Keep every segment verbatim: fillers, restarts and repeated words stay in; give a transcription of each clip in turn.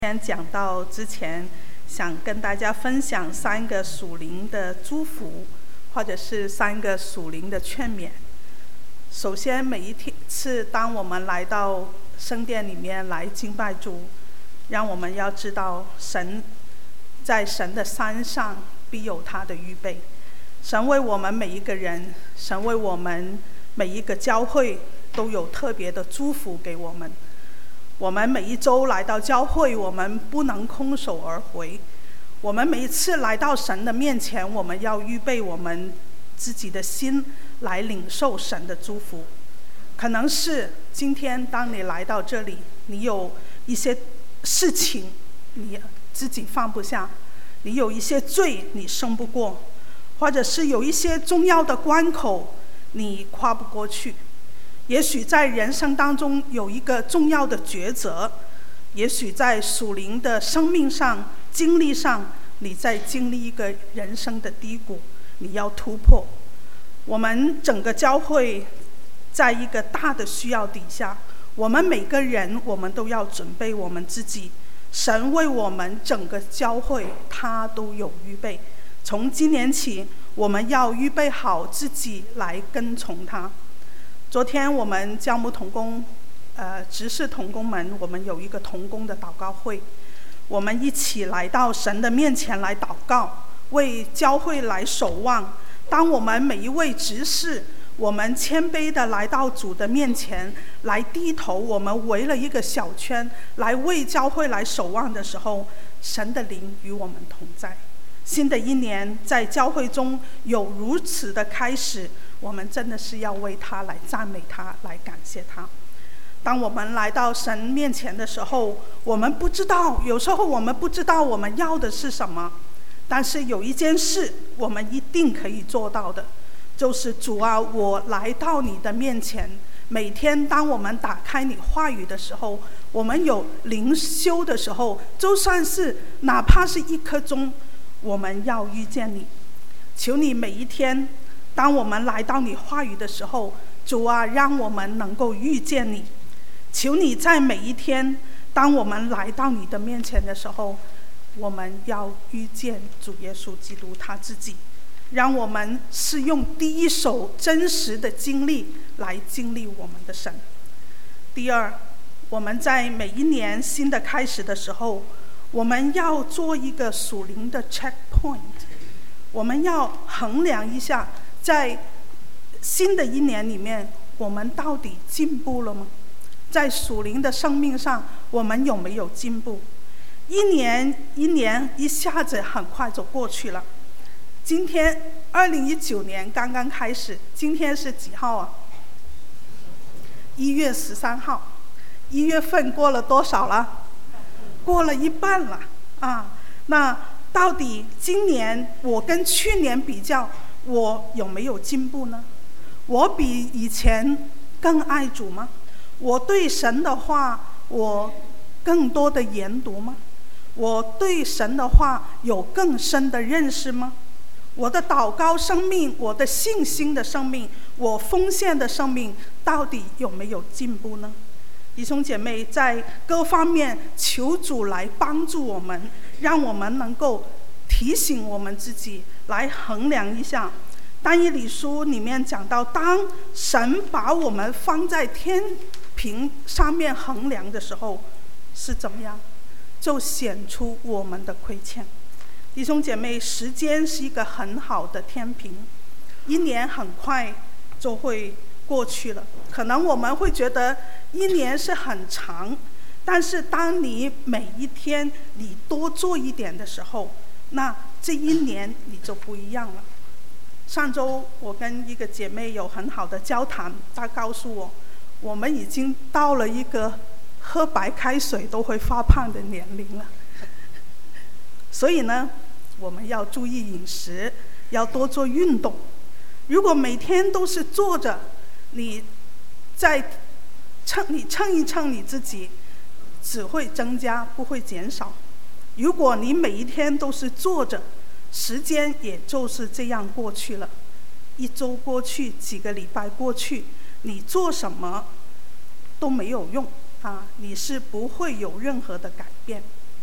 今天讲到之前，想跟大家分享三个属灵的祝福，或者是三个属灵的劝勉。首先，每一次当我们来到圣殿里面来敬拜主，让我们要知道，神在神的山上必有他的预备。神为我们每一个人，神为我们每一个教会都有特别的祝福给我们。我们每一周来到教会，我们不能空手而回。我们每一次来到神的面前，我们要预备我们自己的心来领受神的祝福。可能是今天当你来到这里，你有一些事情你自己放不下，你有一些罪你胜不过，或者是有一些重要的关口你跨不过去。也许在人生当中有一个重要的抉择，也许在属灵的生命上、经历上，你在经历一个人生的低谷，你要突破。我们整个教会在一个大的需要底下，我们每个人我们都要准备我们自己。神为我们整个教会他都有预备，从今年起我们要预备好自己来跟从他。昨天我们教牧同工呃，执事同工们，我们有一个同工的祷告会，我们一起来到神的面前来祷告，为教会来守望。当我们每一位执事，我们谦卑的来到主的面前来低头，我们围了一个小圈来为教会来守望的时候，神的灵与我们同在。新的一年在教会中有如此的开始，我们真的是要为他来赞美他，来感谢他。当我们来到神面前的时候，我们不知道，有时候我们不知道我们要的是什么，但是有一件事我们一定可以做到的，就是主啊，我来到你的面前。每天当我们打开你话语的时候，我们有灵修的时候，就算是哪怕是一刻钟，我们要遇见你。求你每一天当我们来到你话语的时候，主啊，让我们能够遇见你。求你在每一天当我们来到你的面前的时候，我们要遇见主耶稣基督他自己，让我们是用第一手真实的经历来经历我们的神。第二，我们在每一年新的开始的时候，我们要做一个属灵的 checkpoint， 我们要衡量一下，在新的一年里面我们到底进步了吗？在属灵的生命上我们有没有进步？一年一年一下子很快就过去了。今天二零一九年刚刚开始，今天是几号啊？一月十三号。一月份过了多少了？过了一半了啊！那到底今年我跟去年比较，我有没有进步呢？我比以前更爱主吗？我对神的话我更多的研读吗？我对神的话有更深的认识吗？我的祷告生命，我的信心的生命，我奉献的生命到底有没有进步呢？弟兄姐妹，在各方面求主来帮助我们，让我们能够提醒我们自己，来衡量一下。但以理书里面讲到，当神把我们放在天平上面衡量的时候是怎么样，就显出我们的亏欠。弟兄姐妹，时间是一个很好的天平，一年很快就会过去了。可能我们会觉得一年是很长，但是当你每一天你多做一点的时候，那这一年你就不一样了。上周我跟一个姐妹有很好的交谈，她告诉我，我们已经到了一个喝白开水都会发胖的年龄了。所以呢，我们要注意饮食，要多做运动。如果每天都是坐着，你在称你称一称你自己，只会增加不会减少。如果你每一天都是坐着，时间也就是这样过去了。一周过去，几个礼拜过去，你做什么都没有用啊！你是不会有任何的改变。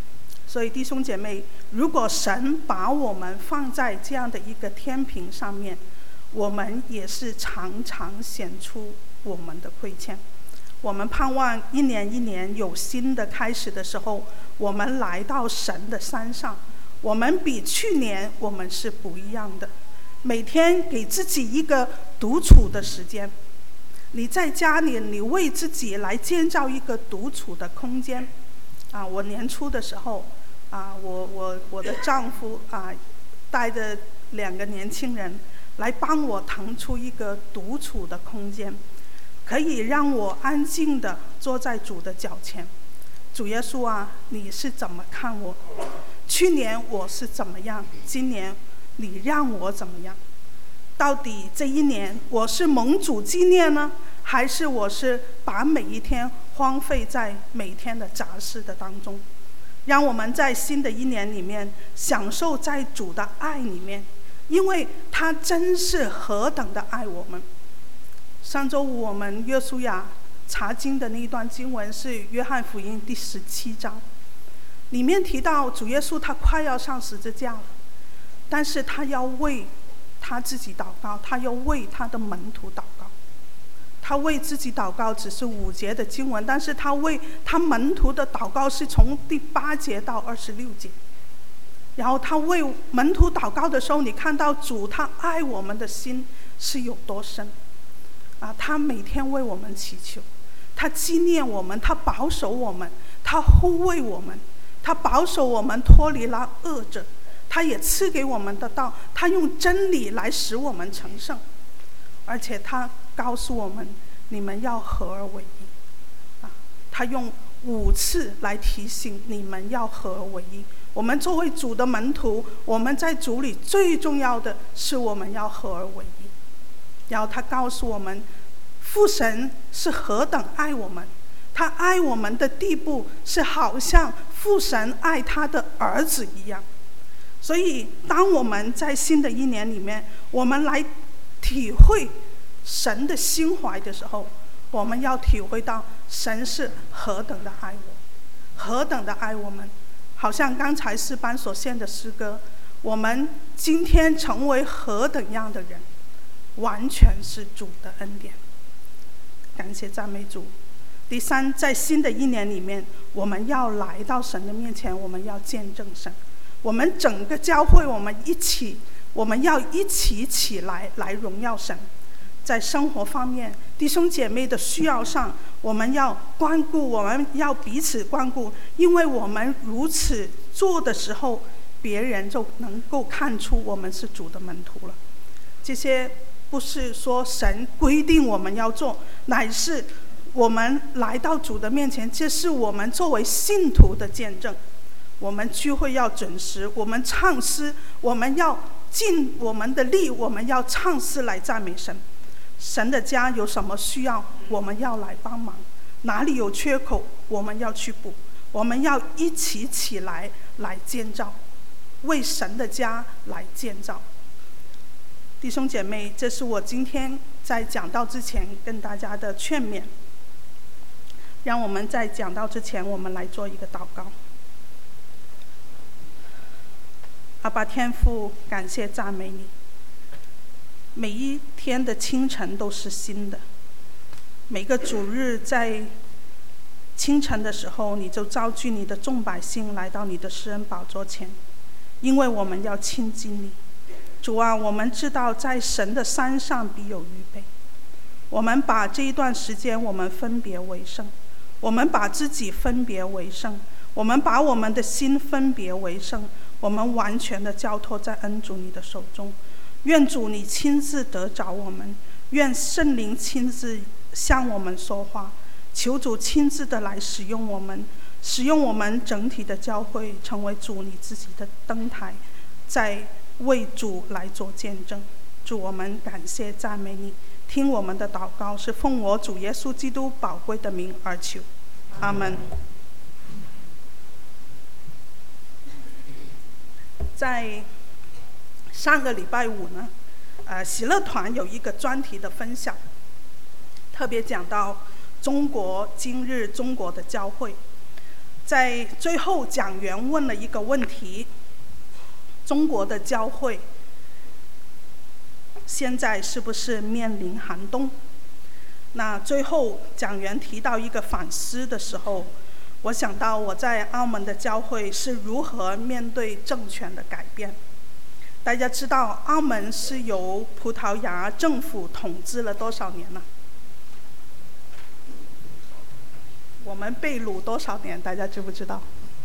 所以弟兄姐妹，如果神把我们放在这样的一个天平上面，我们也是常常显出我们的亏欠。我们盼望一年一年有新的开始的时候，我们来到神的山上，我们比去年我们是不一样的。每天给自己一个独处的时间，你在家里，你为自己来建造一个独处的空间。啊，我年初的时候，啊，我我我的丈夫啊，带着两个年轻人来帮我腾出一个独处的空间，可以让我安静地坐在主的脚前。主耶稣啊，你是怎么看我？去年我是怎么样？今年你让我怎么样？到底这一年我是蒙主纪念呢，还是我是把每一天荒废在每天的杂事的当中？让我们在新的一年里面享受在主的爱里面，因为他真是何等的爱我们。上周五我们约书亚查经的那一段经文是约翰福音第十七章，里面提到主耶稣他快要上十字架了，但是他要为他自己祷告，他要为他的门徒祷告。他为自己祷告只是五节的经文，但是他为他门徒的祷告是从第八节到二十六节。然后他为门徒祷告的时候，你看到主他爱我们的心是有多深啊！他每天为我们祈求，他纪念我们，他保守我们，他护卫我们，他保守我们脱离了恶者，他也赐给我们的道，他用真理来使我们成圣，而且他告诉我们你们要合而为一啊！他用五次来提醒你们要合而为一。我们作为主的门徒，我们在主里最重要的是我们要合而为一。然后他告诉我们，父神是何等爱我们，他爱我们的地步是好像父神爱他的儿子一样。所以当我们在新的一年里面，我们来体会神的心怀的时候，我们要体会到神是何等的爱我，何等的爱我们。好像刚才诗班所献的诗歌，我们今天成为何等样的人，完全是主的恩典。感谢赞美主。第三，在新的一年里面，我们要来到神的面前，我们要见证神。我们整个教会，我们一起，我们要一起起来来荣耀神。在生活方面，弟兄姐妹的需要上，我们要关顾，我们要彼此关顾，因为我们如此做的时候，别人就能够看出我们是主的门徒了。这些不是说神规定我们要做，乃是我们来到主的面前，这是我们作为信徒的见证。我们聚会要准时，我们唱诗，我们要尽我们的力，我们要唱诗来赞美神。神的家有什么需要，我们要来帮忙，哪里有缺口，我们要去补，我们要一起起来来建造，为神的家来建造。弟兄姐妹，这是我今天在讲道之前跟大家的劝勉。让我们在讲道之前，我们来做一个祷告。阿爸天父，感谢赞美你，每一天的清晨都是新的，每个主日在清晨的时候，你就召集你的众百姓来到你的施恩宝座前，因为我们要亲近你。主啊，我们知道在神的山上必有预备，我们把这一段时间我们分别为圣，我们把自己分别为圣，我们把我们的心分别为圣，我们完全的交托在恩主你的手中。愿主你亲自得着我们，愿圣灵亲自向我们说话，求主亲自的来使用我们，使用我们整体的教会，成为主你自己的灯台，在为主来做见证。主，我们感谢赞美你，听我们的祷告是奉我主耶稣基督宝贵的名而求，阿们。在上个礼拜五呢，呃，喜乐团有一个专题的分享，特别讲到中国今日中国的教会。 在最后讲员问了一个问题：中国的教会现在是不是面临寒冬？那最后讲员提到一个反思的时候，我想到我在澳门的教会是如何面对政权的改变。大家知道澳门是由葡萄牙政府统治了多少年了？我们被掳多少年？大家知不知道？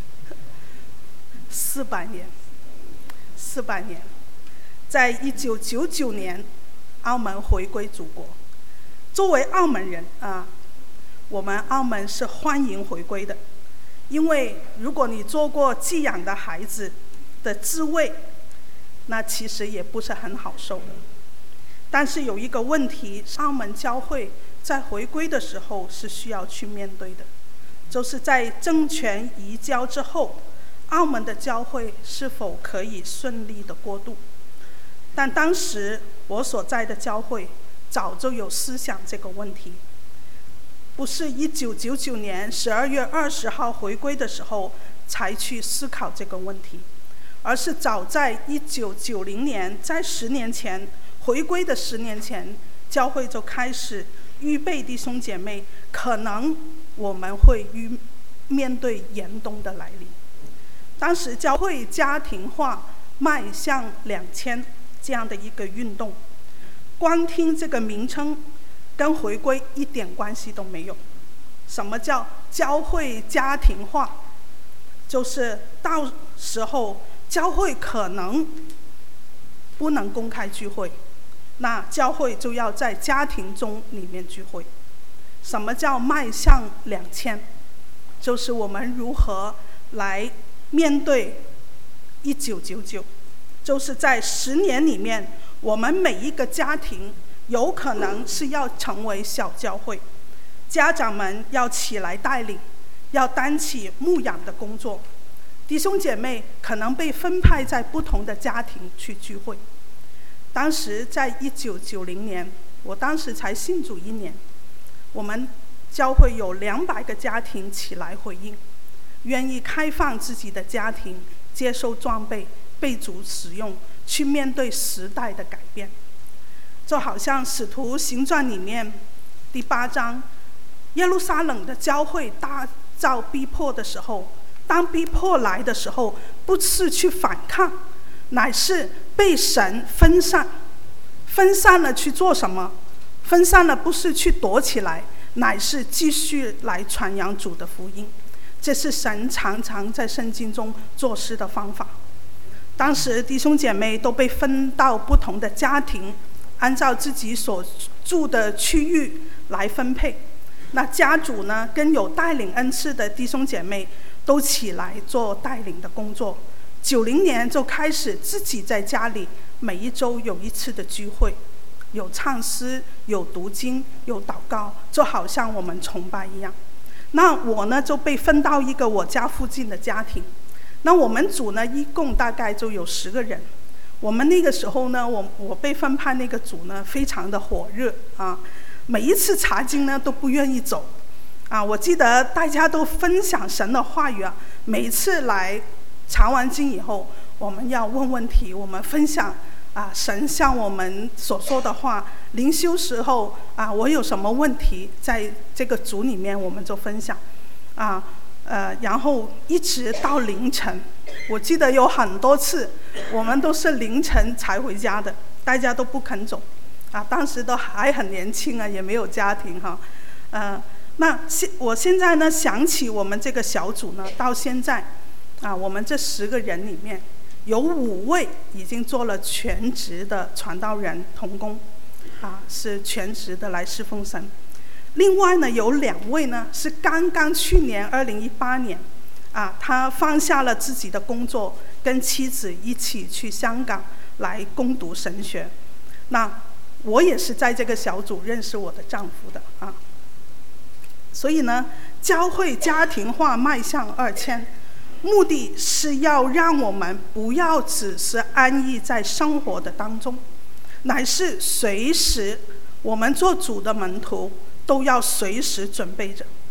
四百年。四百年。在一九九九年，澳门回归祖国。作为澳门人啊，我们澳门是欢迎回归的，因为如果你做过寄养的孩子的滋味，那其实也不是很好受的。但是有一个问题，澳门教会在回归的时候是需要去面对的，就是在政权移交之后，澳门的教会是否可以顺利的过渡。但当时我所在的教会早就有思想这个问题，不是一九九九年十二月二十号回归的时候才去思考这个问题，而是早在一九九零年，在十年前回归的十年前，教会就开始预备弟兄姐妹，可能我们会遇面对严冬的来临。当时教会家庭化迈向两千这样的一个运动，光听这个名称跟回归一点关系都没有。什么叫教会家庭化？就是到时候教会可能不能公开聚会，那教会就要在家庭中里面聚会。什么叫迈向两千？就是我们如何来面对一九九九，就是在十年里面，我们每一个家庭有可能是要成为小教会，家长们要起来带领，要担起牧养的工作，弟兄姐妹可能被分派在不同的家庭去聚会。当时在一九九零年，我当时才信主一年，我们教会有两百个家庭起来回应，愿意开放自己的家庭，接受装备，被主使用，去面对时代的改变。就好像使徒行传里面第八章，耶路撒冷的教会大遭逼迫的时候，当逼迫来的时候，不是去反抗，乃是被神分散。分散了去做什么？分散了不是去躲起来，乃是继续来传扬主的福音。这是神常常在圣经中做事的方法。当时弟兄姐妹都被分到不同的家庭，按照自己所住的区域来分配。那家主呢，跟有带领恩赐的弟兄姐妹都起来做带领的工作。九零年就开始自己在家里每一周有一次的聚会，有唱诗，有读经，有祷告，就好像我们崇拜一样。那我呢就被分到一个我家附近的家庭。那我们组呢一共大概就有十个人。我们那个时候呢，我我被分派那个组呢非常的火热啊，每一次查经呢都不愿意走啊。我记得大家都分享神的话语啊，每一次来查完经以后，我们要问问题，我们分享啊神向我们所说的话。灵修时候啊，我有什么问题，在这个组里面我们就分享啊。呃，然后一直到凌晨，我记得有很多次，我们都是凌晨才回家的，大家都不肯走，啊，当时都还很年轻啊，也没有家庭哈，呃，那现我现在呢想起我们这个小组呢，到现在，啊，我们这十个人里面，有五位已经做了全职的传道人同工，啊，是全职的来侍奉神。另外呢，有两位呢是刚刚去年二零一八年，啊，他放下了自己的工作，跟妻子一起去香港来攻读神学。那我也是在这个小组认识我的丈夫的啊。所以呢，教会家庭化迈向二千，目的是要让我们不要只是安逸在生活的当中，乃是随时我们做主的门徒都要随时准备着，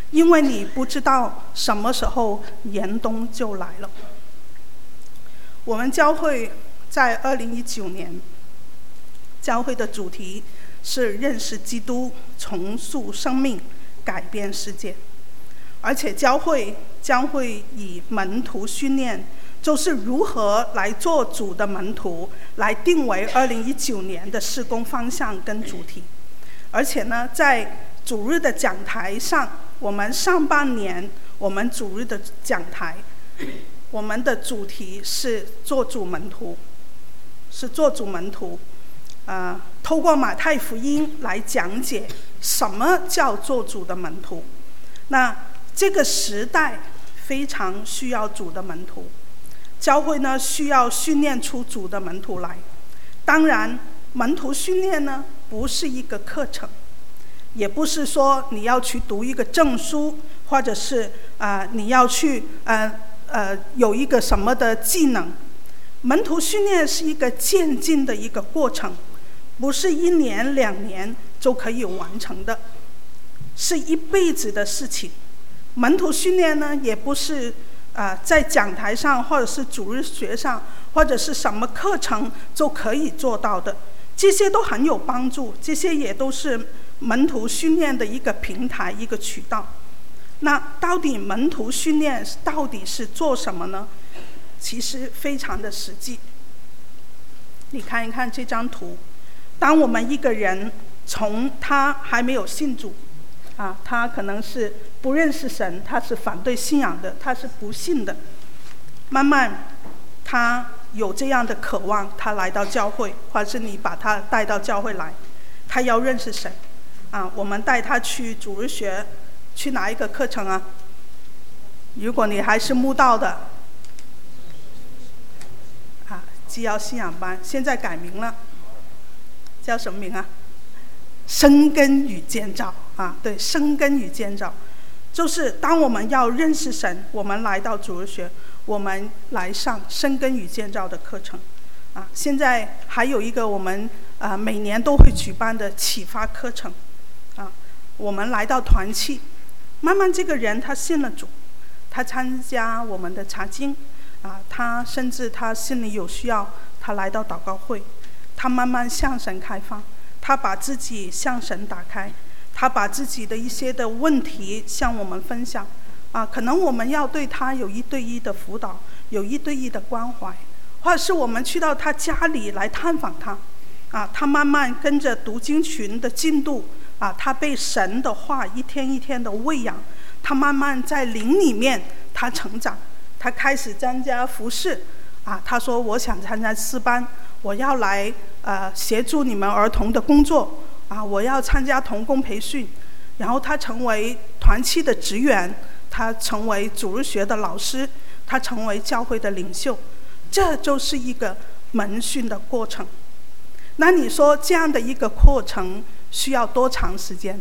因为你不知道什么时候严冬就来了。我们教会在二零一九年，教会的主题是认识基督，重塑生命，改变世界。而且教会将会以门徒训练，就是如何来做主的门徒，来定为二零一九年的事工方向跟主题。而且呢，在主日的讲台上，我们上半年我们主日的讲台，我们的主题是做主门徒，是做主门徒。呃，透过马太福音来讲解什么叫做主的门徒。那这个时代非常需要主的门徒，教会呢需要训练出主的门徒来。当然，门徒训练呢不是一个课程，也不是说你要去读一个证书，或者是啊、呃、你要去呃呃有一个什么的技能。门徒训练是一个渐进的一个过程，不是一年两年就可以完成的，是一辈子的事情。门徒训练呢，也不是啊、呃、在讲台上或者是主日学上或者是什么课程就可以做到的。这些都很有帮助，这些也都是门徒训练的一个平台，一个渠道。那到底门徒训练到底是做什么呢？其实非常的实际。你看一看这张图，当我们一个人从他还没有信主啊，他可能是不认识神，他是反对信仰的，他是不信的，慢慢他有这样的渴望，他来到教会，或者是你把他带到教会来，他要认识神啊。我们带他去主日学，去哪一个课程啊？如果你还是慕道的啊，基要信仰班，现在改名了，叫什么名啊？生根与建造啊，对，生根与建造，就是当我们要认识神，我们来到主日学，我们来上生根与建造的课程啊。现在还有一个我们啊、呃、每年都会举办的启发课程啊。我们来到团契，慢慢这个人他信了主，他参加我们的查经啊，他甚至他心里有需要，他来到祷告会，他慢慢向神开放，他把自己向神打开，他把自己的一些的问题向我们分享啊。可能我们要对他有一对一的辅导，有一对一的关怀，或者是我们去到他家里来探访他啊。他慢慢跟着读经群的进度啊，他被神的话一天一天的喂养，他慢慢在灵里面他成长，他开始参加服事啊。他说我想参加诗班，我要来呃协助你们儿童的工作啊，我要参加童工培训。然后他成为团契的职员，他成为主日学的老师，他成为教会的领袖。这就是一个门训的过程。那你说这样的一个过程需要多长时间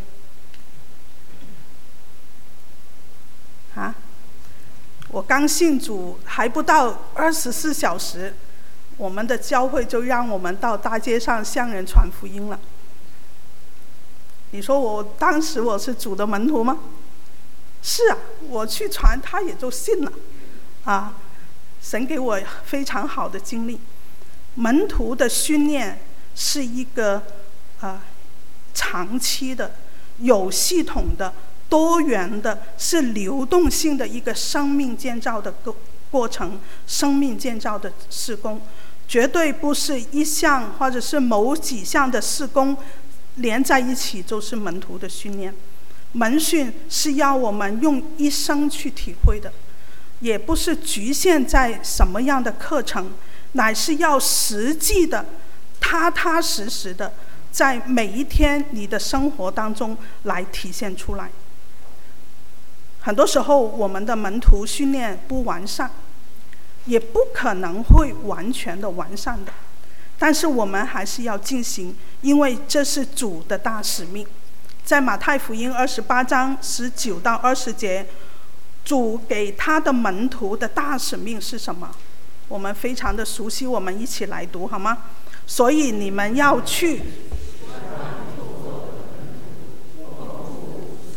啊？我刚信主还不到二十四小时，我们的教会就让我们到大街上向人传福音了。你说我当时我是主的门徒吗？是啊，我去传他也就信了啊。神给我非常好的经历。门徒的训练是一个啊长期的、有系统的、多元的，是流动性的一个生命建造的过过程，生命建造的事工，绝对不是一项或者是某几项的事工连在一起就是门徒的训练。门训是要我们用一生去体会的，也不是局限在什么样的课程，乃是要实际的、踏踏实实的在每一天你的生活当中来体现出来。很多时候我们的门徒训练不完善，也不可能会完全的完善的，但是我们还是要进行，因为这是主的大使命。在马太福音二十八章十九到二十节，主给他的门徒的大使命是什么？我们非常的熟悉，我们一起来读好吗？所以你们要去，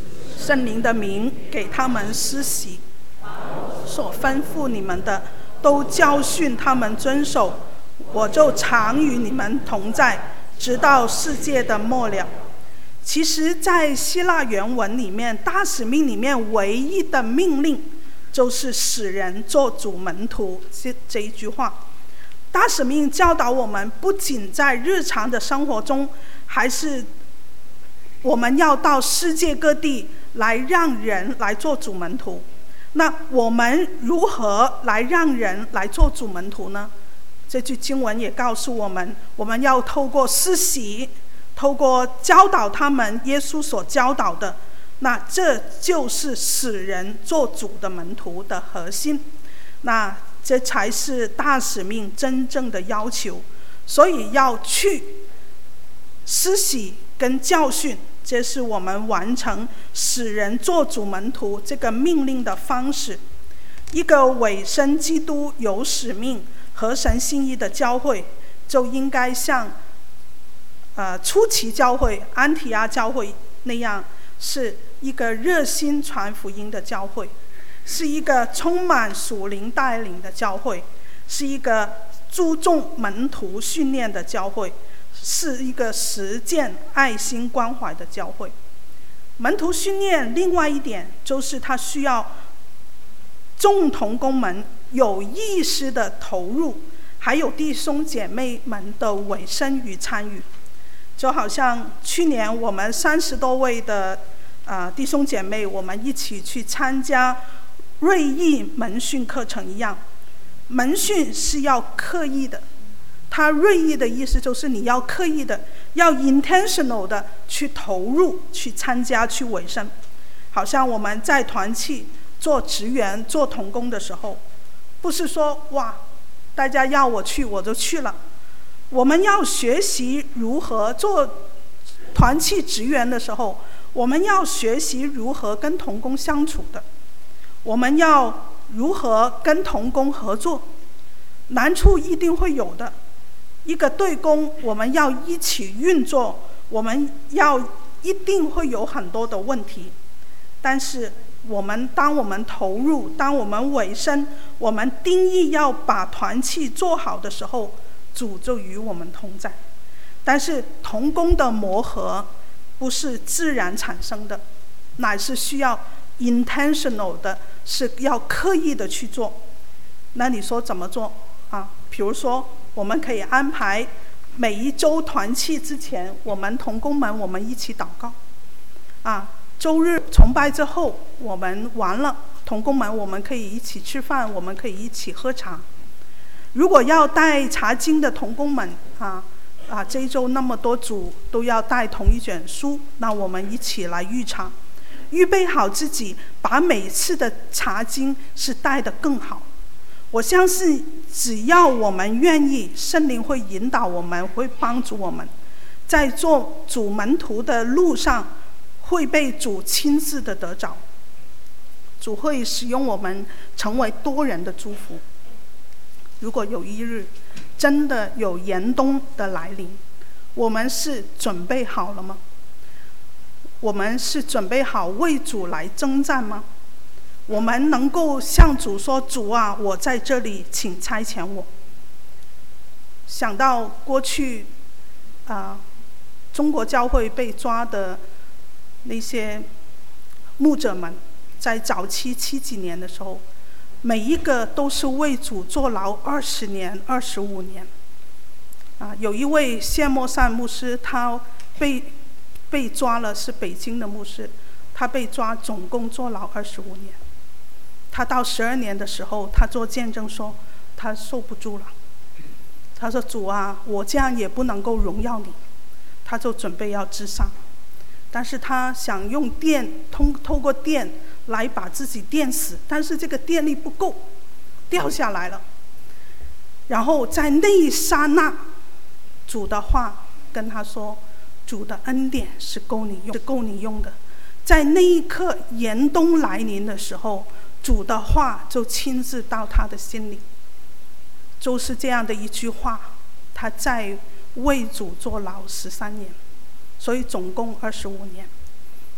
圣灵的名给他们施洗，所吩咐你们的都教训他们遵守，我就常与你们同在，直到世界的末了。其实在希腊原文里面，大使命里面唯一的命令就是使人做主门徒，这这一句话。大使命教导我们，不仅在日常的生活中，还是我们要到世界各地来让人来做主门徒。那我们如何来让人来做主门徒呢？这句经文也告诉我们，我们要透过施洗，透过教导他们耶稣所教导的，那这就是使人做主的门徒的核心。那这才是大使命真正的要求。所以要去施洗跟教训，这是我们完成使人做主门徒这个命令的方式。一个委身基督、有使命、合神心意的教会，就应该像呃初期教会、安提阿教会那样，是一个热心传福音的教会，是一个充满属灵带领的教会，是一个注重门徒训练的教会，是一个实践爱心关怀的教会。门徒训练另外一点就是他需要众同工们有意识的投入，还有弟兄姐妹们的委身与参与。就好像去年我们三十多位的呃弟兄姐妹，我们一起去参加锐意门训课程一样。门训是要刻意的，它锐意的意思就是你要刻意的，要 intentional 的去投入、去参加、去委身。好像我们在团契做职员、做同工的时候，不是说哇，大家要我去我就去了。我们要学习如何做团契职员的时候，我们要学习如何跟同工相处的，我们要如何跟同工合作，难处一定会有的。一个队工，我们要一起运作，我们要一定会有很多的问题。但是我们当我们投入，当我们委身，我们定义要把团契做好的时候，主就与我们同在。但是同工的磨合不是自然产生的，乃是需要 intentional 的，是要刻意的去做。那你说怎么做啊？比如说我们可以安排每一周团契之前，我们同工们我们一起祷告啊。周日崇拜之后，我们完了，同工们我们可以一起吃饭，我们可以一起喝茶。如果要带查经的同工们啊啊，这一周那么多组都要带同一卷书，那我们一起来预查，预备好自己，把每次的查经是带得更好。我相信只要我们愿意，圣灵会引导我们，会帮助我们，在做主门徒的路上会被主亲自的得着。主会使用我们成为多人的祝福。如果有一日真的有严冬的来临，我们是准备好了吗？我们是准备好为主来征战吗？我们能够向主说，主啊，我在这里，请差遣我。想到过去啊、呃，中国教会被抓的那些牧者们，在早期七几年的时候，每一个都是为主坐牢二十年、二十五年。啊，有一位谢默善牧师，他被被抓了，是北京的牧师，他被抓，总共坐牢二十五年。他到十二年的时候，他做见证说，他受不住了。他说：“主啊，我这样也不能够荣耀你。”他就准备要自杀，但是他想用电通透过电来把自己电死，但是这个电力不够，掉下来了。然后在那一刹那，主的话跟他说：“主的恩典是够你用，是够你用的。”在那一刻严冬来临的时候，主的话就亲自到他的心里，就是这样的一句话，他在为主坐牢十三年，所以总共二十五年。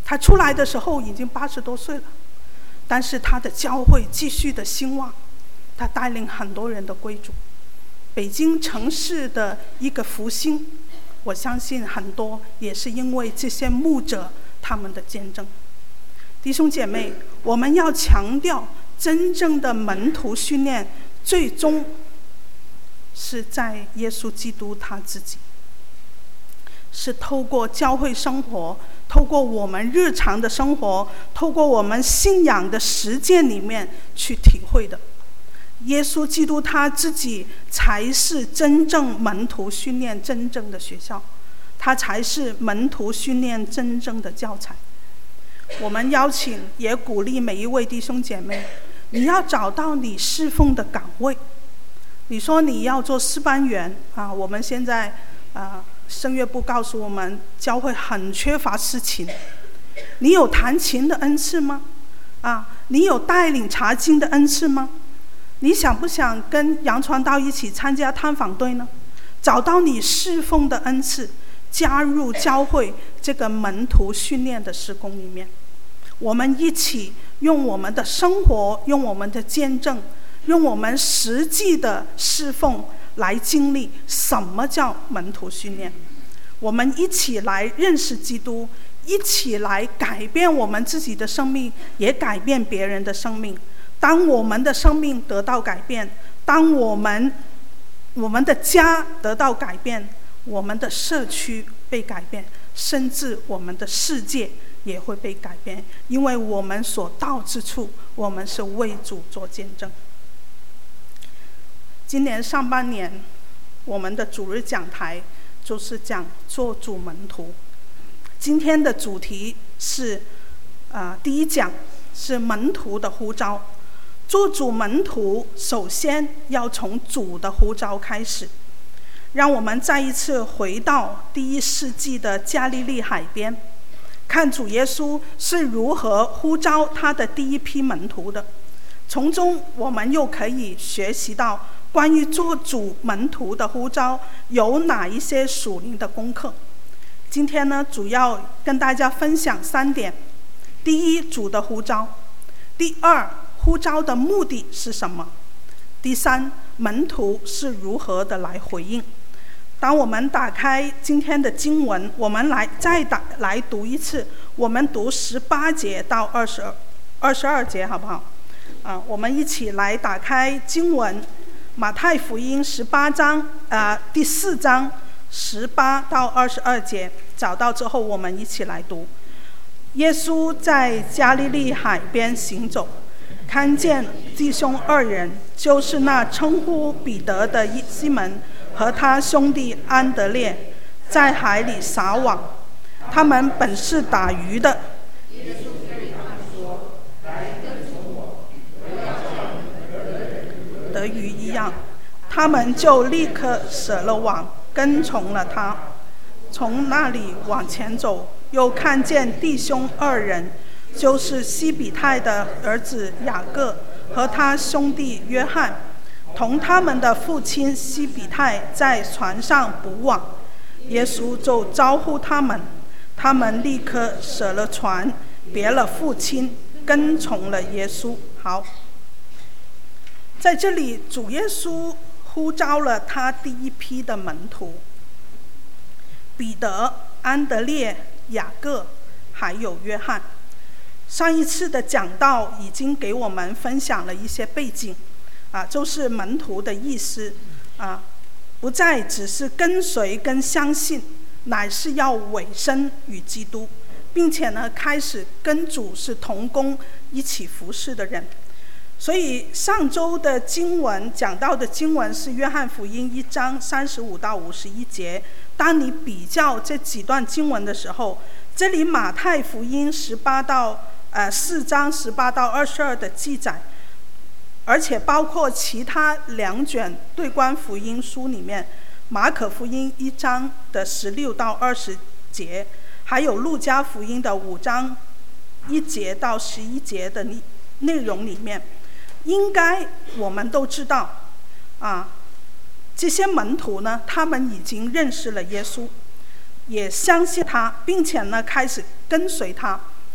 他出来的时候已经八十多岁了，但是他的教会继续的兴旺，他带领很多人的归主。北京城市的一个复兴，我相信很多也是因为这些牧者他们的见证。弟兄姐妹，我们要强调真正的门徒训练最终是在耶稣基督他自己，是透过教会生活，透过我们日常的生活，透过我们信仰的实践里面去体会的。耶稣基督他自己才是真正门徒训练真正的学校，他才是门徒训练真正的教材。我们邀请也鼓励每一位弟兄姐妹，你要找到你侍奉的岗位。你说你要做诗班员啊，我们现在啊圣乐部告诉我们，教会很缺乏诗琴。你有弹琴的恩赐吗？啊，你有带领查经的恩赐吗？你想不想跟杨传道一起参加探访队呢？找到你侍奉的恩赐，加入教会这个门徒训练的事工里面。我们一起用我们的生活，用我们的见证，用我们实际的侍奉来经历什么叫门徒训练。我们一起来认识基督，一起来改变我们自己的生命，也改变别人的生命。当我们的生命得到改变，当我们我们的家得到改变，我们的社区被改变，甚至我们的世界也会被改变，因为我们所到之处，我们是为主做见证。今年上半年，我们的主日讲台就是讲做主门徒。今天的主题是，呃，第一讲是门徒的呼召。做主门徒，首先要从主的呼召开始。让我们再一次回到第一世纪的加利利海边，看主耶稣是如何呼召他的第一批门徒的。从中我们又可以学习到关于做主门徒的呼召有哪一些属灵的功课。今天呢，主要跟大家分享三点。第一，主的呼召；第二，呼召的目的是什么；第三，门徒是如何的来回应。当我们打开今天的经文，我们来再打来读一次，我们读十八节到二十二二十二节，好不好？啊，我们一起来打开经文，马太福音十八章啊第四章十八到二十二节，找到之后我们一起来读。耶稣在加利利海边行走，看见弟兄二人，就是那称呼彼得的西门和他兄弟安德烈，在海里撒网。他们本是打鱼的。耶稣对他们说：“来跟从我，我要叫你们得人得鱼一样。”他们就立刻舍了网，跟从了他。从那里往前走，又看见弟兄二人，就是西比泰的儿子雅各和他兄弟约翰，同他们的父亲西比泰在船上捕网。耶稣就招呼他们，他们立刻舍了船，别了父亲，跟从了耶稣。好，在这里主耶稣呼召了他第一批的门徒，彼得、安德烈、雅各还有约翰。上一次的讲道已经给我们分享了一些背景啊，就是门徒的意思啊，不再只是跟随跟相信，乃是要委身与基督，并且呢开始跟主是同工一起服侍的人。所以上周的经文讲到的经文是约翰福音一章三十五到五十一节。当你比较这几段经文的时候，这里马太福音十八到呃四章十八到二十二的记载，而且包括其他两卷对观福音书里面，马可福音一章的十六到二十节，还有路加福音的五章一节到十一节的内容里面，应该我们都知道啊，这些门徒呢，他们已经认识了耶稣，也相信他，并且呢开始跟随他。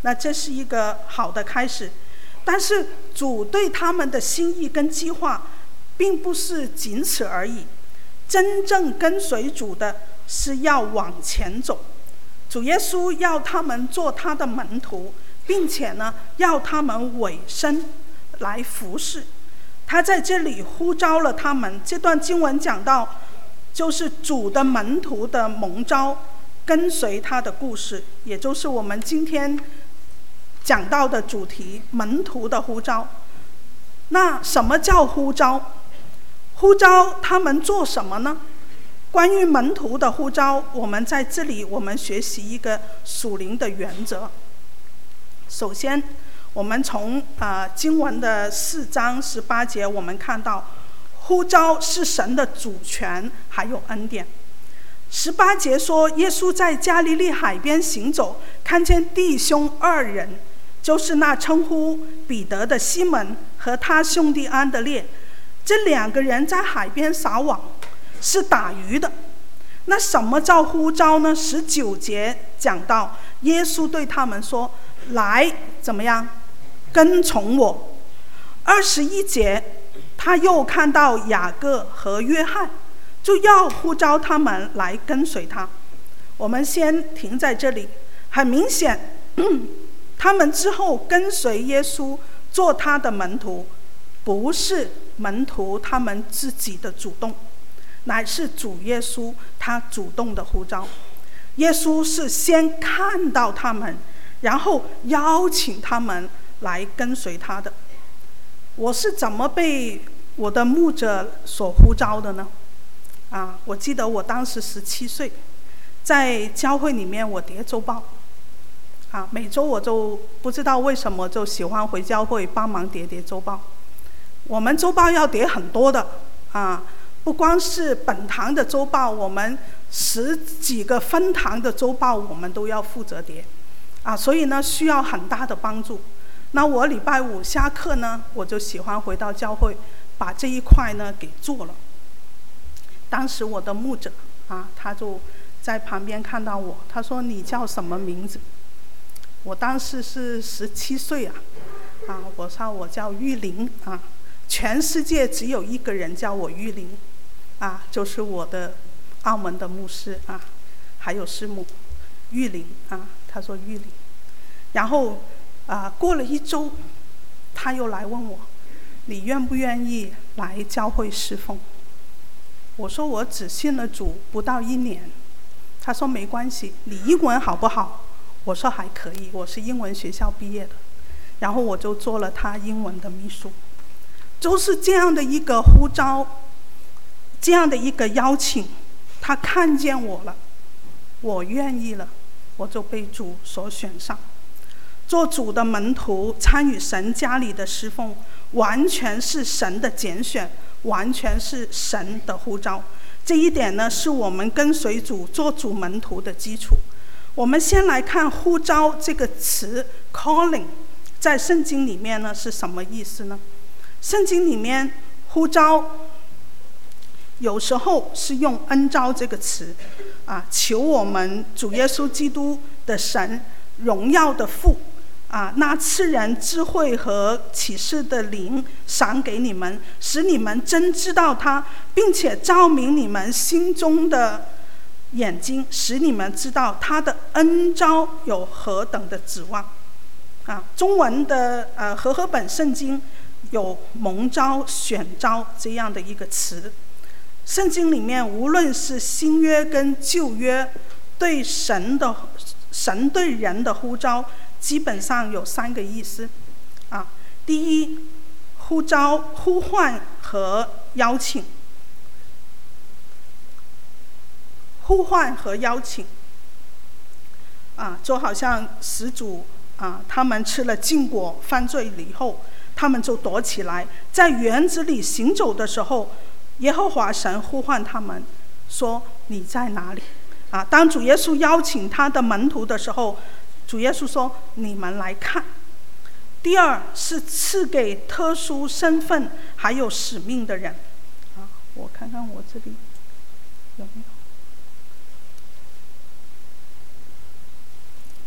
那这是一个好的开始。但是主对他们的心意跟计划并不是仅此而已，真正跟随主的是要往前走。主耶稣要他们做他的门徒，并且呢要他们委身来服侍。他在这里呼召了他们，这段经文讲到就是主的门徒的蒙召，跟随他的故事，也就是我们今天讲到的主题，门徒的呼召。那什么叫呼召？呼召他们做什么呢？关于门徒的呼召，我们在这里我们学习一个属灵的原则。首先我们从、呃、经文的四章十八节我们看到呼召是神的主权还有恩典。十八节说，耶稣在加利利海边行走，看见弟兄二人，就是那称呼彼得的西门和他兄弟安德烈，这两个人在海边撒网，是打鱼的。那什么叫呼召呢？十九节讲到耶稣对他们说，来怎么样跟从我。二十一节他又看到雅各和约翰，就要呼召他们来跟随他。我们先停在这里。很明显、嗯、他们之后跟随耶稣做他的门徒，不是门徒他们自己的主动，乃是主耶稣他主动的呼召。耶稣是先看到他们，然后邀请他们来跟随他的。我是怎么被我的牧者所呼召的呢？啊，我记得我当时十七岁，在教会里面我叠周报，啊，每周我就不知道为什么就喜欢回教会帮忙叠叠周报。我们周报要叠很多的啊，不光是本堂的周报，我们十几个分堂的周报我们都要负责叠，啊，所以呢需要很大的帮助。那我礼拜五下课呢，我就喜欢回到教会，把这一块呢给做了。当时我的牧者啊，他就在旁边看到我，他说：“你叫什么名字？”我当时是十七岁啊，啊，我说我叫玉玲啊，全世界只有一个人叫我玉玲，啊，就是我的澳门的牧师啊，还有师母玉玲啊，他说玉玲。然后啊，过了一周，他又来问我，你愿不愿意来教会侍奉？我说我只信了主不到一年。他说没关系，你英文好不好？我说还可以，我是英文学校毕业的。然后我就做了他英文的秘书。就是这样的一个呼召，这样的一个邀请，他看见我了，我愿意了，我就被主所选上。做主的门徒，参与神家里的侍奉，完全是神的拣选，完全是神的呼召。这一点呢，是我们跟随主做主门徒的基础。我们先来看呼召这个词 calling 在圣经里面呢是什么意思呢？圣经里面呼召有时候是用恩召这个词啊，求我们主耶稣基督的神荣耀的父啊，那赐人智慧和启示的灵赏给你们，使你们真知道他，并且照明你们心中的眼睛，使你们知道他的恩召有何等的指望啊。中文的呃和合本圣经有蒙召、选召这样的一个词。圣经里面无论是新约跟旧约，对神的神对人的呼召基本上有三个意思啊。第一，呼召、呼唤和邀请。呼唤和邀请啊，就好像始祖啊，他们吃了禁果犯罪了以后，他们就躲起来，在园子里行走的时候，耶和华神呼唤他们说：“你在哪里？”啊，当主耶稣邀请他的门徒的时候，主耶稣说：“你们来看。”第二是赐给特殊身份还有使命的人啊，我看看我这里有没有。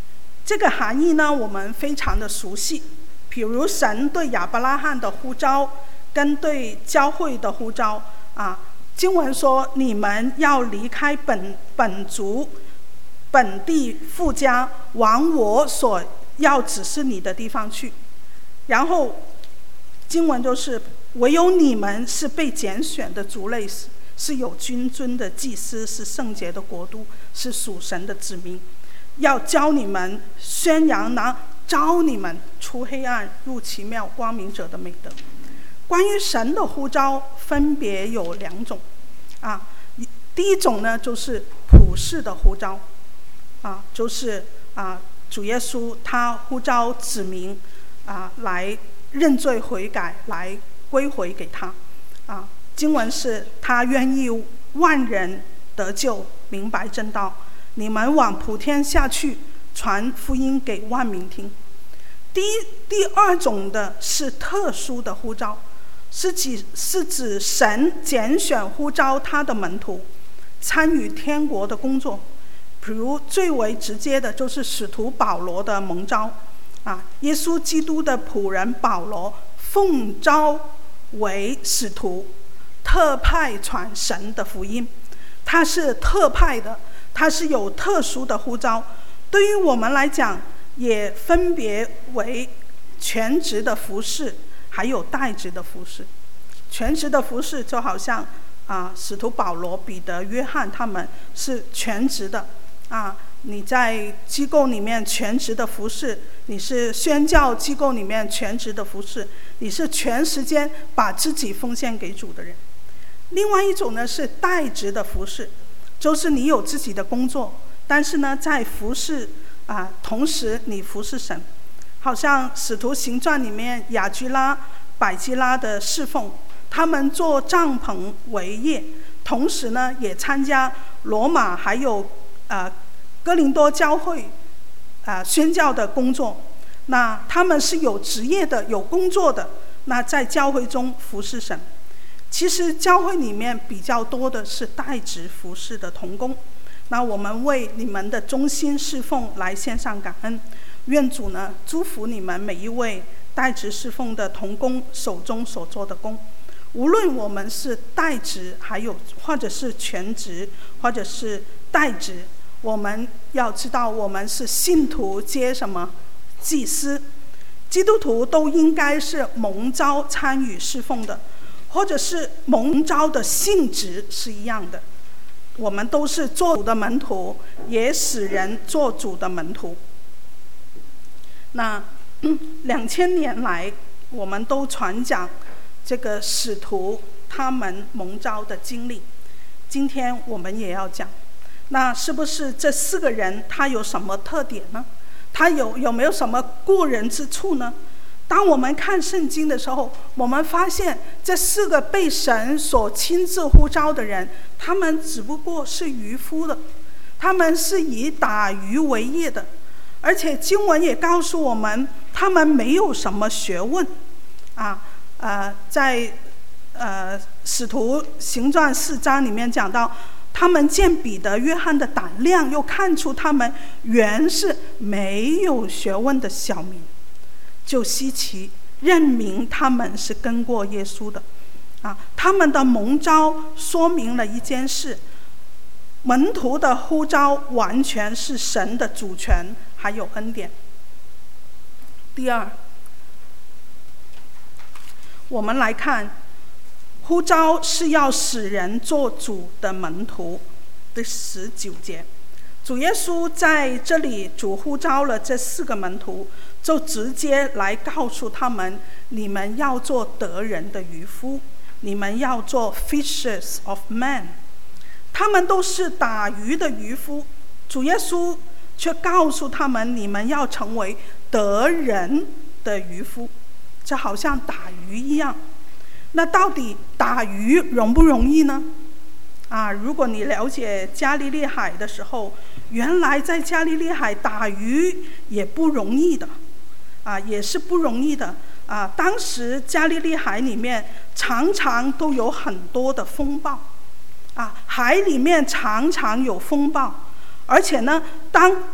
这个含义呢，我们非常的熟悉。比如神对亚伯拉罕的呼召，跟对教会的呼召啊，经文说你们要离开本本族、本地父家，往我所要指示你的地方去。然后经文就是唯有你们是被拣选的族类，是有君尊的祭司，是圣洁的国度，是属神的子民，要教你们宣扬那召你们出黑暗入奇妙光明者的美德。关于神的呼召分别有两种啊，第一种呢就是普世的呼召啊，就是啊主耶稣他呼召子民啊来认罪悔改，来归回给他啊。经文是他愿意万人得救，明白真道，你们往普天下去，传福音给万民听。第一第二种的是特殊的呼召，是指是指神拣选呼召他的门徒参与天国的工作。比如最为直接的就是使徒保罗的蒙召啊，耶稣基督的仆人保罗奉召为使徒，特派传神的福音。他是特派的，他是有特殊的呼召。对于我们来讲，也分别为全职的服事，还有代职的服事。全职的服事就好像啊，使徒保罗、彼得、约翰他们是全职的啊。你在机构里面全职的服事，你是宣教机构里面全职的服事，你是全时间把自己奉献给主的人。另外一种呢是代职的服事，就是你有自己的工作，但是呢在服事啊，同时你服侍神。好像使徒行传里面雅居拉、百基拉的侍奉，他们做帐篷为业，同时呢也参加罗马还有呃哥林多教会啊、呃、宣教的工作。那他们是有职业的，有工作的，那在教会中服侍神。其实教会里面比较多的是代职服侍的同工。那我们为你们的忠心侍奉来献上感恩，愿主呢祝福你们每一位代职侍奉的同工手中所做的工。无论我们是代职，还有或者是全职，或者是代职，我们要知道我们是信徒接什么祭司。基督徒都应该是蒙召参与侍奉的，或者是蒙召的性质是一样的。我们都是做主的门徒，也使人做主的门徒。那两千年来，我们都传讲这个使徒他们蒙召的经历。今天我们也要讲，那是不是这四个人他有什么特点呢？他有有没有什么过人之处呢？当我们看圣经的时候，我们发现这四个被神所亲自呼召的人，他们只不过是渔夫的，他们是以打鱼为业的，而且经文也告诉我们，他们没有什么学问啊。呃，在呃使徒行传四章里面讲到，他们见彼得、约翰的胆量，又看出他们原是没有学问的小民，就稀奇，认明他们是跟过耶稣的啊。他们的蒙召说明了一件事，门徒的呼召完全是神的主权还有恩典。第二，我们来看呼召是要使人做主的门徒。第十九节，主耶稣在这里主呼召了这四个门徒，就直接来告诉他们，你们要做得人的渔夫，你们要做 fishers of men。 他们都是打鱼的渔夫，主耶稣却告诉他们，你们要成为得人的渔夫，就好像打鱼一样。那到底打鱼容不容易呢？啊，如果你了解加利利海的时候，原来在加利利海打鱼也不容易的啊，也是不容易的啊。当时加利利海里面常常都有很多的风暴啊，海里面常常有风暴，而且呢，当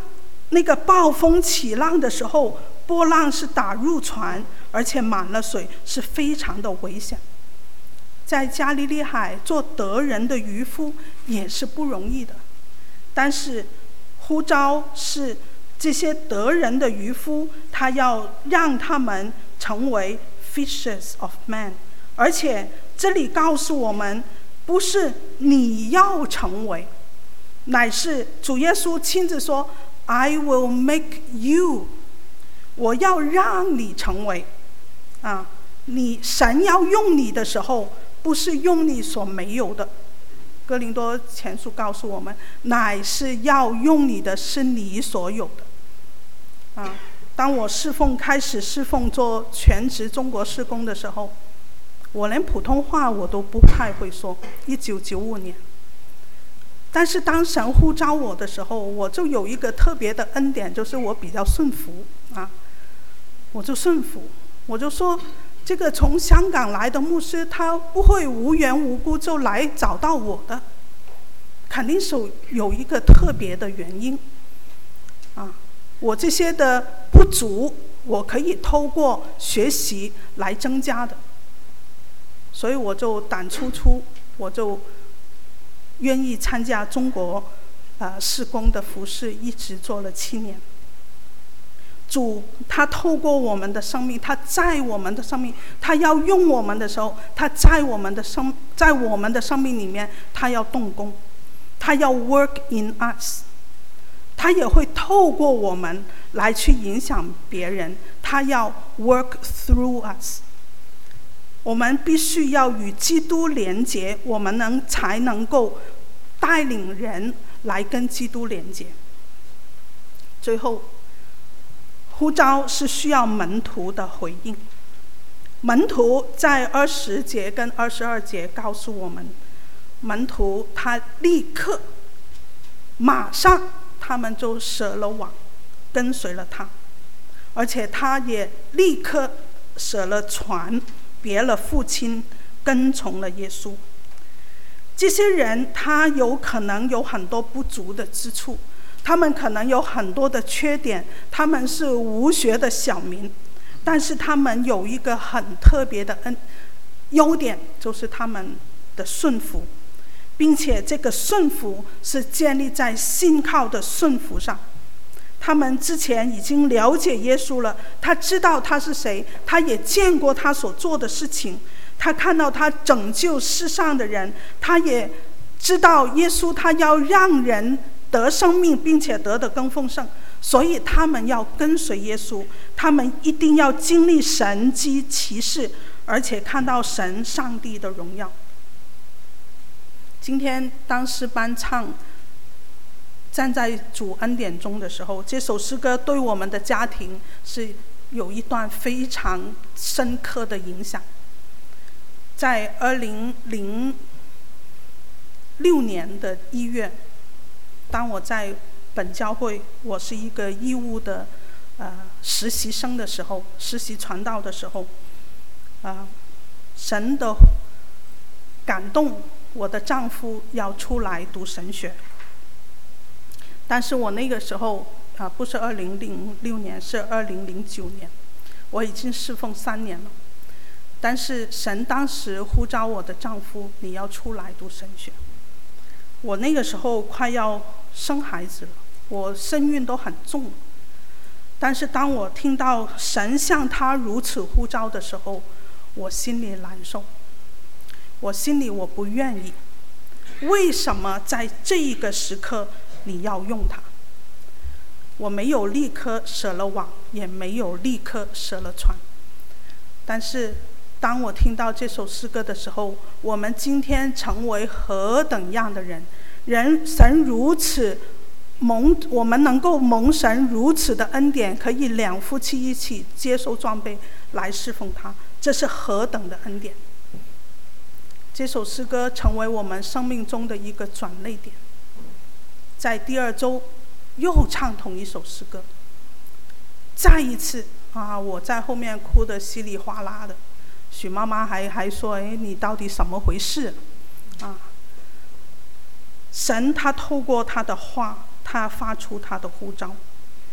那个暴风起浪的时候，波浪是打入船，而且满了水，是非常的危险。在加利利海做德人的渔夫也是不容易的，但是呼召是这些德人的渔夫，他要让他们成为 fishers of men， 而且这里告诉我们，不是你要成为，乃是主耶稣亲自说 I will make you， 我要让你成为啊，你神要用你的时候，不是用你所没有的。哥林多前书告诉我们，乃是要用你的是你所有的啊。当我侍奉开始侍奉做全职中国事工的时候，我连普通话我都不太会说，一九九五年。但是当神呼召我的时候，我就有一个特别的恩典，就是我比较顺服啊，我就顺服，我就说这个从香港来的牧师，他不会无缘无故就来找到我的，肯定是有一个特别的原因啊。我这些的不足，我可以透过学习来增加的，所以我就胆粗粗，我就愿意参加中国呃事工的服事，一直做了七年。主他透过我们的生命，他在我们的生命，他要用我们的时候，他在我们的生在我们的生命里面，他要动工，他要 work in us， 他也会透过我们来去影响别人，他要 work through us。 我们必须要与基督连结，我们能才能够带领人来跟基督连结。最后，呼召是需要门徒的回应。门徒在二十节跟二十二节告诉我们，门徒他立刻马上他们就舍了网，跟随了他，而且他也立刻舍了船，别了父亲，跟从了耶稣。这些人他有可能有很多不足的之处，他们可能有很多的缺点，他们是无学的小民，但是他们有一个很特别的恩优点，就是他们的顺服，并且这个顺服是建立在信靠的顺服上。他们之前已经了解耶稣了，他知道他是谁，他也见过他所做的事情，他看到他拯救世上的人，他也知道耶稣他要让人得生命，并且得的更丰盛，所以他们要跟随耶稣，他们一定要经历神迹奇事，而且看到神上帝的荣耀。今天当诗班唱站在主恩典中的时候，这首诗歌对我们的家庭是有一段非常深刻的影响。在二零零六年的一月，当我在本教会，我是一个义务的呃实习生的时候，实习传道的时候，啊、呃，神的感动，我的丈夫要出来读神学。但是我那个时候啊、呃，不是二零零六年，是二零零九年，我已经侍奉三年了。但是神当时呼召我的丈夫，你要出来读神学。我那个时候快要生孩子了，我身孕都很重。但是当我听到神向他如此呼召的时候，我心里难受，我心里我不愿意。为什么在这一个时刻你要用它？我没有立刻舍了网，也没有立刻舍了船。但是当我听到这首诗歌的时候，我们今天成为何等样的人，人神如此蒙，我们能够蒙神如此的恩典，可以两夫妻一起接受装备来侍奉他，这是何等的恩典。这首诗歌成为我们生命中的一个转捩点。在第二周又唱同一首诗歌，再一次啊，我在后面哭得稀里哗啦的，许妈妈还还说：“哎，你到底什么回事？”啊，神他透过他的话，他发出他的呼召。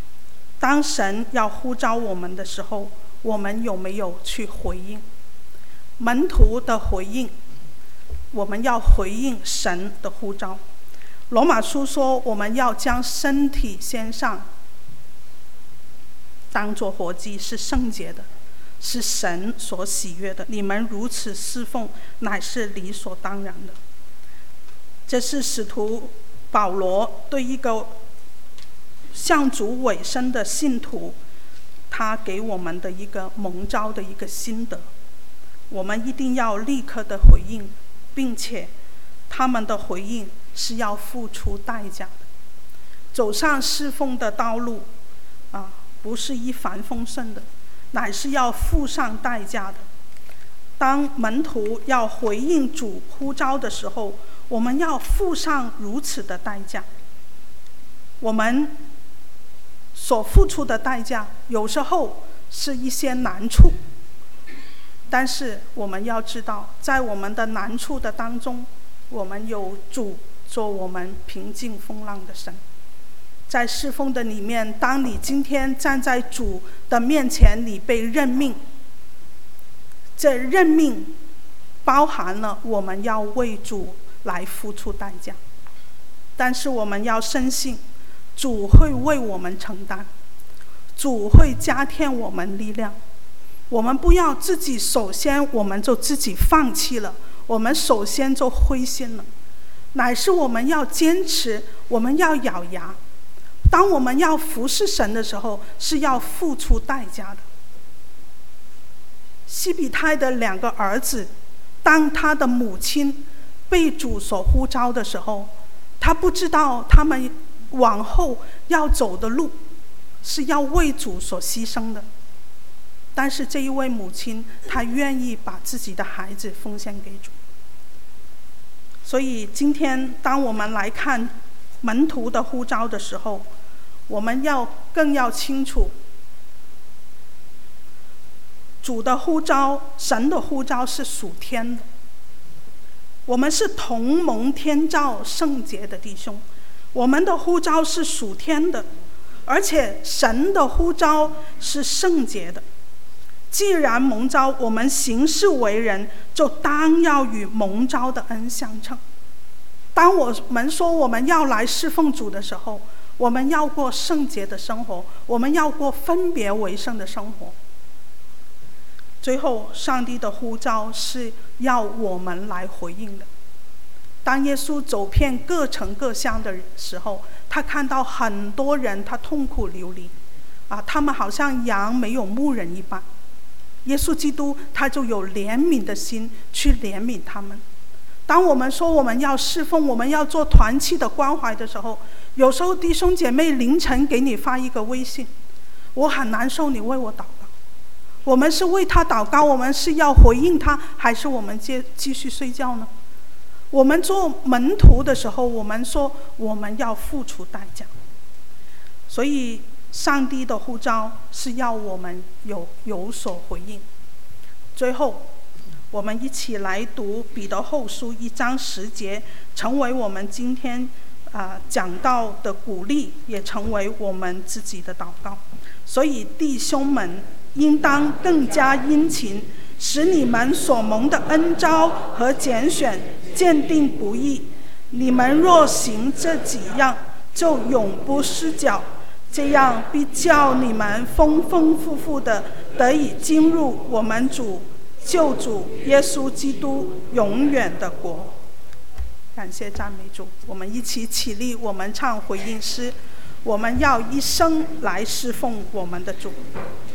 当神要呼召我们的时候，我们有没有去回应？门徒的回应，我们要回应神的呼召。罗马书说，我们要将身体献上，当作活祭，是圣洁的，是神所喜悦的。你们如此侍奉，乃是理所当然的。这是使徒保罗对一个向主委身的信徒，他给我们的一个蒙召的一个心得。我们一定要立刻的回应，并且他们的回应是要付出代价的。走上侍奉的道路啊，不是一帆风顺的，乃是要付上代价的。当门徒要回应主呼召的时候，我们要付上如此的代价。我们所付出的代价有时候是一些难处，但是我们要知道，在我们的难处的当中，我们有主做我们平静风浪的神。在侍奉的里面，当你今天站在主的面前，你被任命，这任命包含了我们要为主来付出代价，但是我们要深信主会为我们承担，主会加添我们力量。我们不要自己首先我们就自己放弃了，我们首先就灰心了，乃是我们要坚持，我们要咬牙。当我们要服侍神的时候，是要付出代价的。西比泰的两个儿子，当他的母亲被主所呼召的时候，他不知道他们往后要走的路是要为主所牺牲的，但是这一位母亲，她愿意把自己的孩子奉献给主。所以今天当我们来看门徒的呼召的时候，我们要更要清楚，主的呼召，神的呼召是属天的。我们是同蒙天召圣洁的弟兄，我们的呼召是属天的，而且神的呼召是圣洁的。既然蒙召，我们行事为人就当要与蒙召的恩相称。当我们说我们要来侍奉主的时候，我们要过圣洁的生活，我们要过分别为圣的生活。最后，上帝的呼召是要我们来回应的。当耶稣走遍各城各乡的时候，他看到很多人他痛苦流离啊，他们好像羊没有牧人一般。耶稣基督他就有怜悯的心去怜悯他们。当我们说我们要侍奉，我们要做团契的关怀的时候，有时候弟兄姐妹凌晨给你发一个微信，我很难受，你为我祷告。我们是为他祷告，我们是要回应他，还是我们接继续睡觉呢？我们做门徒的时候，我们说我们要付出代价。所以上帝的呼召是要我们有有所回应。最后我们一起来读彼得后书一章十节，成为我们今天啊、呃、讲道的鼓励，也成为我们自己的祷告。所以弟兄们应当更加殷勤，使你们所蒙的恩召和拣选鉴定不易。你们若行这几样，就永不失脚，这样必叫你们丰丰富富的得以进入我们主救主耶稣基督永远的国。感谢赞美主，我们一起起立，我们唱回应诗。我们要一生来侍奉我们的主。